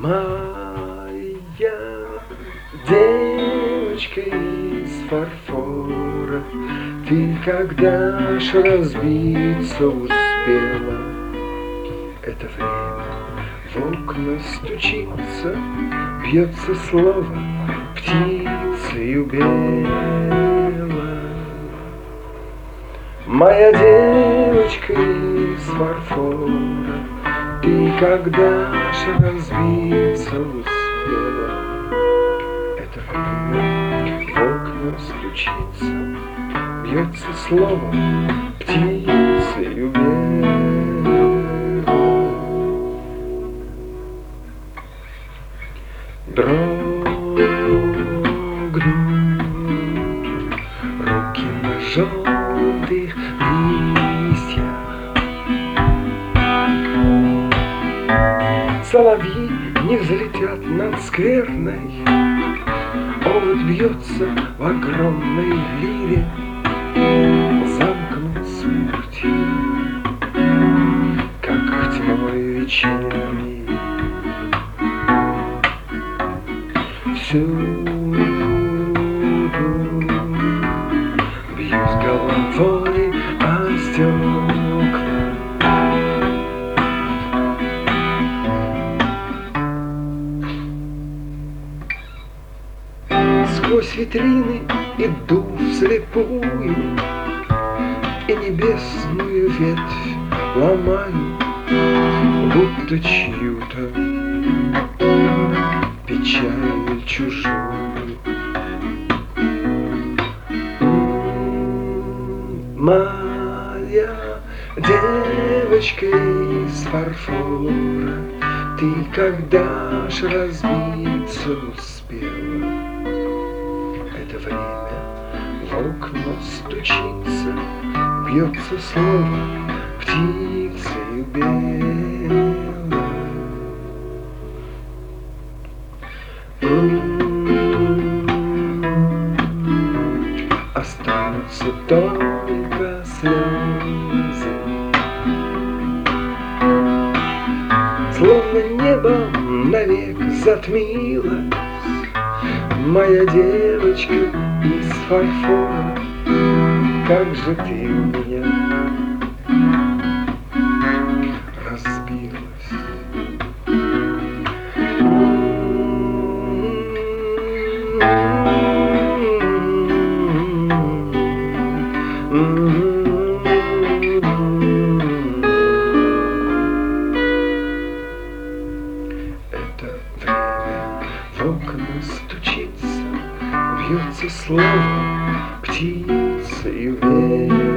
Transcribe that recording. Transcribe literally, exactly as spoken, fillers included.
Моя девочка из фарфора, ты когда ж разбиться успела? Это время в окна стучится, бьется слово птицею белой. Моя девочка из фарфора, ты когда ж разбиться успела? Это время в окна стучится, бьется слово птицею белой. Дрогнут руки на желтых листьях, соловьи не взлетят над скверной, овод бьется в огромной лире, замкнут смерти, как тьмой вечерней. Всюду бьюсь головой о стекла. Сквозь витрины иду вслепую и небесную ветвь ломаю, будто чью-то печаль чужую. Моя девочка из фарфора, ты когда ж разбиться успела? Это время в окна стучится, бьется слово птицею белой. Останутся только слезы, словно небо навек затмилось. Моя девочка из фарфора, как же ты у меня разбилась. Это время в окна стучится, бьется слово птицею белой.